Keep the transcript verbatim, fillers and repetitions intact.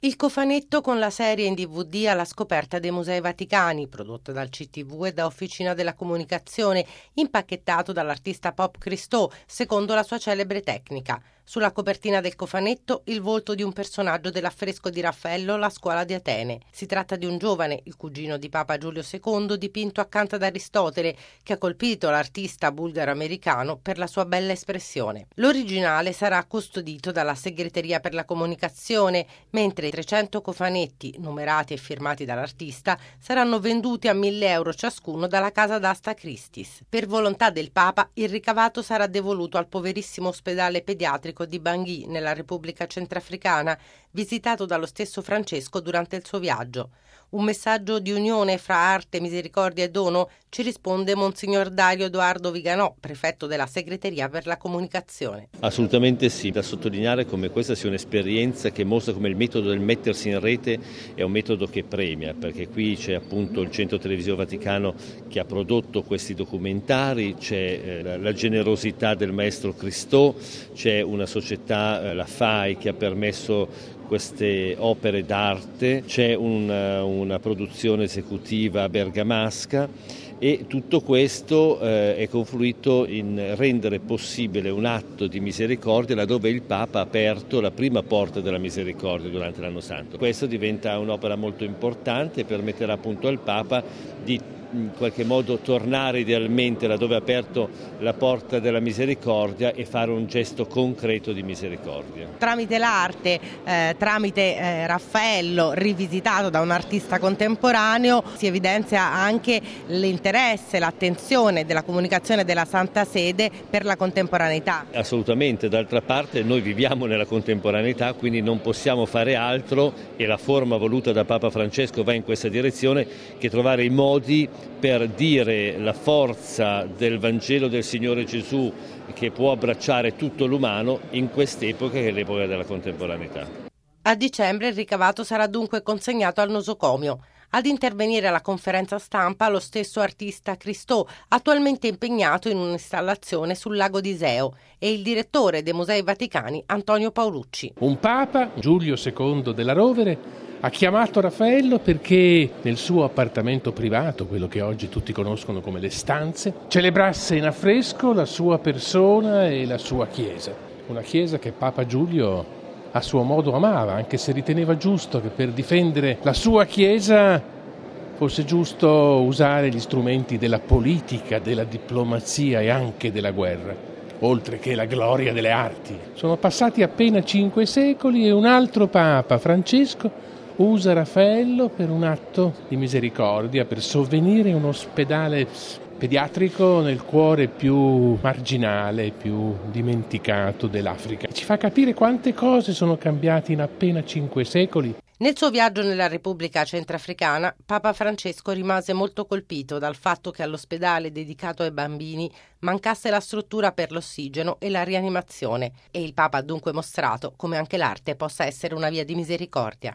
Il cofanetto con la serie in D V D alla scoperta dei Musei Vaticani, prodotto dal C T V e da Officina della Comunicazione, impacchettato dall'artista pop Christo, secondo la sua celebre tecnica. Sulla copertina del cofanetto il volto di un personaggio dell'affresco di Raffaello La Scuola di Atene. Si tratta di un giovane, il cugino di Papa Giulio secondo, dipinto accanto ad Aristotele, che ha colpito l'artista bulgaro-americano per la sua bella espressione. L'originale sarà custodito dalla Segreteria per la Comunicazione, mentre i trecento cofanetti, numerati e firmati dall'artista, saranno venduti a mille euro ciascuno dalla casa d'asta Christie's. Per volontà del Papa, il ricavato sarà devoluto al poverissimo ospedale pediatrico di Bangui, nella Repubblica Centrafricana, visitato dallo stesso Francesco durante il suo viaggio. Un messaggio di unione fra arte, misericordia e dono, ci risponde Monsignor Dario Edoardo Viganò, prefetto della Segreteria per la Comunicazione. Assolutamente sì, da sottolineare come questa sia un'esperienza che mostra come il metodo del mettersi in rete è un metodo che premia, perché qui c'è appunto il Centro Televisivo Vaticano che ha prodotto questi documentari, c'è eh, la generosità del maestro Christo, c'è una società, eh, la F A I, che ha permesso queste opere d'arte, c'è una, una produzione esecutiva bergamasca e tutto questo eh, è confluito in rendere possibile un atto di misericordia laddove il Papa ha aperto la prima porta della misericordia durante l'anno santo. Questo diventa un'opera molto importante e permetterà appunto al Papa di in qualche modo tornare idealmente laddove ha aperto la porta della misericordia e fare un gesto concreto di misericordia. Tramite l'arte, eh, tramite eh, Raffaello rivisitato da un artista contemporaneo, si evidenzia anche l'interesse, l'attenzione della comunicazione della Santa Sede per la contemporaneità. Assolutamente, d'altra parte noi viviamo nella contemporaneità, quindi non possiamo fare altro, e la forma voluta da Papa Francesco va in questa direzione, che trovare i modi per dire la forza del Vangelo del Signore Gesù che può abbracciare tutto l'umano in quest'epoca che è l'epoca della contemporaneità. A dicembre il ricavato sarà dunque consegnato al nosocomio. Ad intervenire alla conferenza stampa lo stesso artista Christo, attualmente impegnato in un'installazione sul lago di Iseo, e il direttore dei Musei Vaticani Antonio Paolucci. Un Papa, Giulio secondo della Rovere, ha chiamato Raffaello perché nel suo appartamento privato, quello che oggi tutti conoscono come le stanze, celebrasse in affresco la sua persona e la sua chiesa. Una chiesa che Papa Giulio a suo modo amava, anche se riteneva giusto che per difendere la sua chiesa fosse giusto usare gli strumenti della politica, della diplomazia e anche della guerra, oltre che la gloria delle arti. Sono passati appena cinque secoli e un altro Papa, Francesco, usa Raffaello per un atto di misericordia, per sovvenire un ospedale pediatrico nel cuore più marginale, più dimenticato dell'Africa. Ci fa capire quante cose sono cambiate in appena cinque secoli. Nel suo viaggio nella Repubblica Centrafricana, Papa Francesco rimase molto colpito dal fatto che all'ospedale dedicato ai bambini mancasse la struttura per l'ossigeno e la rianimazione, e il Papa ha dunque mostrato come anche l'arte possa essere una via di misericordia.